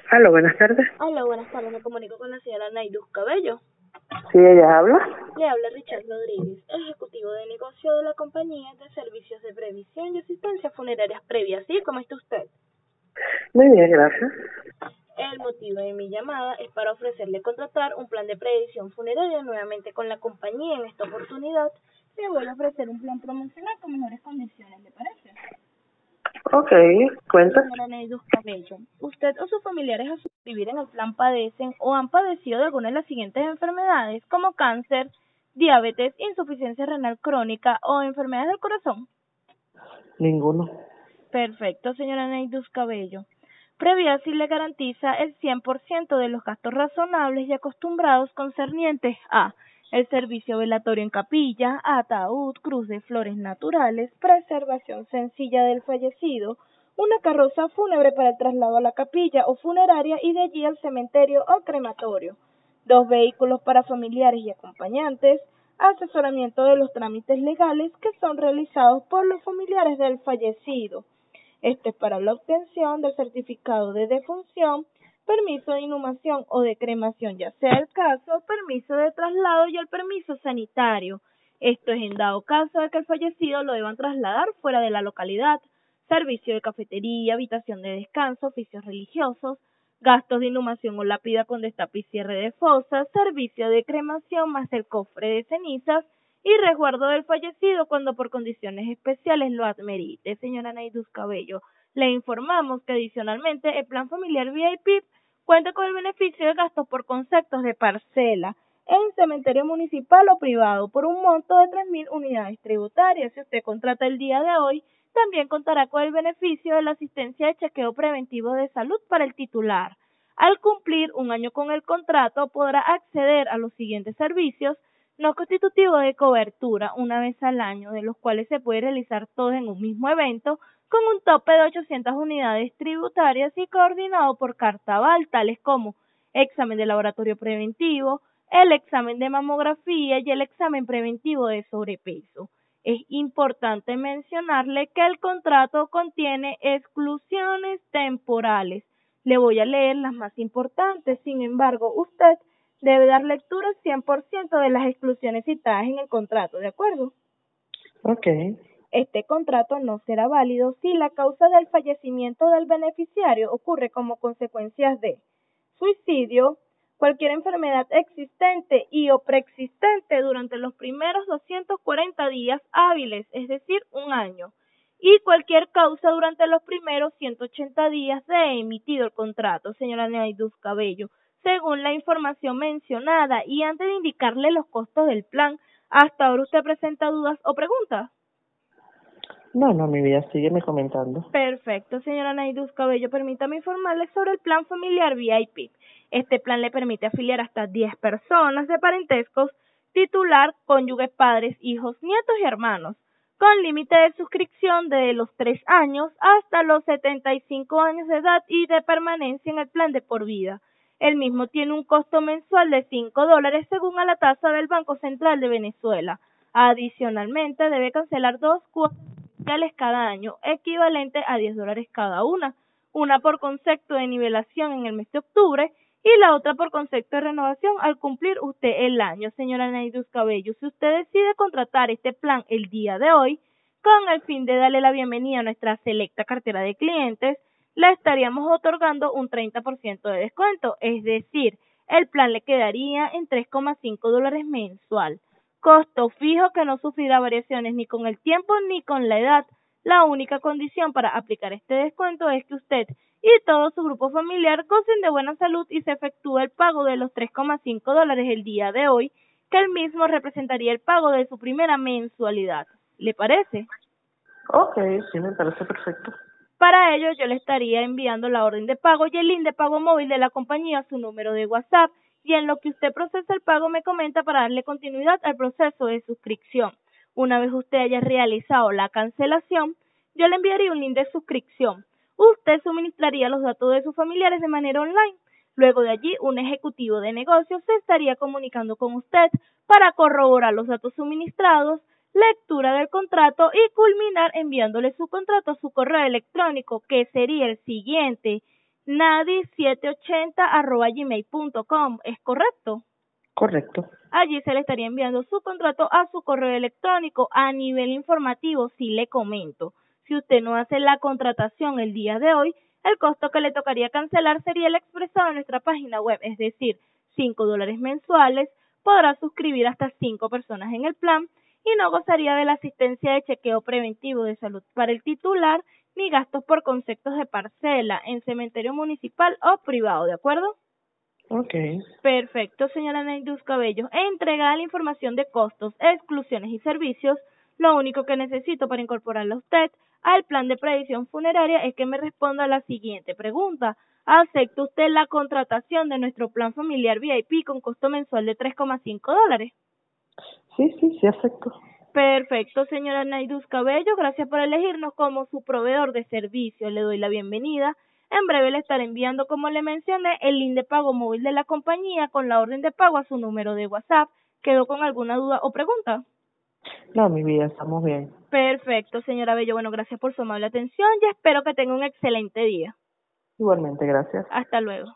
Aló, buenas tardes. Hola, buenas tardes. Me comunico con la señora Naiduz Cabello. Sí, ella habla. Le habla Richard Rodríguez, ejecutivo de negocio de la compañía de servicios de previsión y asistencia funerarias previas. ¿Sí? ¿Cómo está usted? Muy bien, gracias. El motivo de mi llamada es para ofrecerle contratar un plan de previsión funeraria nuevamente con la compañía. En esta oportunidad le voy a ofrecer un plan promocional con mejores condiciones, ¿le parece? Ok, cuenta. Señora Neidus Cabello, ¿usted o sus familiares al suscribir en el plan padecen o han padecido de alguna de las siguientes enfermedades como cáncer, diabetes, insuficiencia renal crónica o enfermedades del corazón? Ninguno. Perfecto, señora Neidus Cabello. Previa sí le garantiza el 100% de los gastos razonables y acostumbrados concernientes a el servicio velatorio en capilla, ataúd, cruz de flores naturales, preservación sencilla del fallecido, una carroza fúnebre para el traslado a la capilla o funeraria y de allí al cementerio o crematorio, 2 vehículos para familiares y acompañantes, asesoramiento de los trámites legales que son realizados por los familiares del fallecido. Este es para la obtención del certificado de defunción, permiso de inhumación o de cremación, ya sea el caso, permiso de traslado y el permiso sanitario. Esto es en dado caso de que el fallecido lo deban trasladar fuera de la localidad, servicio de cafetería, habitación de descanso, oficios religiosos, gastos de inhumación o lápida con destape y cierre de fosas, servicio de cremación más el cofre de cenizas y resguardo del fallecido cuando por condiciones especiales lo admerite. Señora Naiduz Cabello, le informamos que adicionalmente el plan familiar VIP cuenta con el beneficio de gastos por conceptos de parcela en cementerio municipal o privado por un monto de 3.000 unidades tributarias. Si usted contrata el día de hoy, también contará con el beneficio de la asistencia de chequeo preventivo de salud para el titular. Al cumplir un año con el contrato, podrá acceder a los siguientes servicios no constitutivo de cobertura una vez al año, de los cuales se puede realizar todos en un mismo evento, con un tope de 800 unidades tributarias y coordinado por carta aval, tales como examen de laboratorio preventivo, el examen de mamografía y el examen preventivo de sobrepeso. Es importante mencionarle que el contrato contiene exclusiones temporales. Le voy a leer las más importantes, sin embargo, usted debe dar lectura al 100% de las exclusiones citadas en el contrato, ¿de acuerdo? Ok. Este contrato no será válido si la causa del fallecimiento del beneficiario ocurre como consecuencias de suicidio, cualquier enfermedad existente y o preexistente durante los primeros 240 días hábiles, es decir, un año, y cualquier causa durante los primeros 180 días de emitido el contrato, señora Neiduz Cabello. Según la información mencionada y antes de indicarle los costos del plan, ¿hasta ahora usted presenta dudas o preguntas? No, mi vida, sígueme comentando. Perfecto, señora Naiduz Cabello. Permítame informarle sobre el plan familiar VIP. Este plan le permite afiliar hasta 10 personas de parentescos, titular, cónyuges, padres, hijos, nietos y hermanos, con límite de suscripción de los 3 años hasta los 75 años de edad y de permanencia en el plan de por vida. El mismo tiene un costo mensual de $5 según a la tasa del Banco Central de Venezuela. Adicionalmente, debe cancelar 2 cuotas cada año, equivalente a $10 cada una por concepto de nivelación en el mes de octubre y la otra por concepto de renovación al cumplir usted el año. Señora Naiduz Cabello, si usted decide contratar este plan el día de hoy, con el fin de darle la bienvenida a nuestra selecta cartera de clientes, le estaríamos otorgando un 30% de descuento, es decir, el plan le quedaría en $3,5 mensual. Costo fijo que no sufrirá variaciones ni con el tiempo ni con la edad. La única condición para aplicar este descuento es que usted y todo su grupo familiar gocen de buena salud y se efectúe el pago de los $3,5 el día de hoy, que el mismo representaría el pago de su primera mensualidad. ¿Le parece? Ok, sí, me parece perfecto. Para ello, yo le estaría enviando la orden de pago y el link de pago móvil de la compañía a su número de WhatsApp, y en lo que usted procesa el pago me comenta para darle continuidad al proceso de suscripción. Una vez usted haya realizado la cancelación, yo le enviaría un link de suscripción. Usted suministraría los datos de sus familiares de manera online. Luego de allí, un ejecutivo de negocios se estaría comunicando con usted para corroborar los datos suministrados, lectura del contrato y culminar enviándole su contrato a su correo electrónico, que sería el siguiente: nadi780@gmail.com, ¿es correcto? Correcto. Allí se le estaría enviando su contrato a su correo electrónico. A nivel informativo, sí le comento, si usted no hace la contratación el día de hoy, el costo que le tocaría cancelar sería el expresado en nuestra página web, es decir, $5 mensuales. Podrá suscribir hasta 5 personas en el plan y no gozaría de la asistencia de chequeo preventivo de salud para el titular ni gastos por conceptos de parcela en cementerio municipal o privado, ¿de acuerdo? Ok. Perfecto, señora Neidus Cabello. Entregada la información de costos, exclusiones y servicios, lo único que necesito para incorporarla a usted al plan de previsión funeraria es que me responda a la siguiente pregunta. ¿Acepta usted la contratación de nuestro plan familiar VIP con costo mensual de $3,5? Sí, acepto. Perfecto, señora Neidus Cabello. Gracias por elegirnos como su proveedor de servicio. Le doy la bienvenida. En breve le estaré enviando, como le mencioné, el link de pago móvil de la compañía con la orden de pago a su número de WhatsApp. ¿Quedó con alguna duda o pregunta? No, mi vida, estamos bien. Perfecto, señora Bello. Bueno, gracias por su amable atención y espero que tenga un excelente día. Igualmente, gracias. Hasta luego.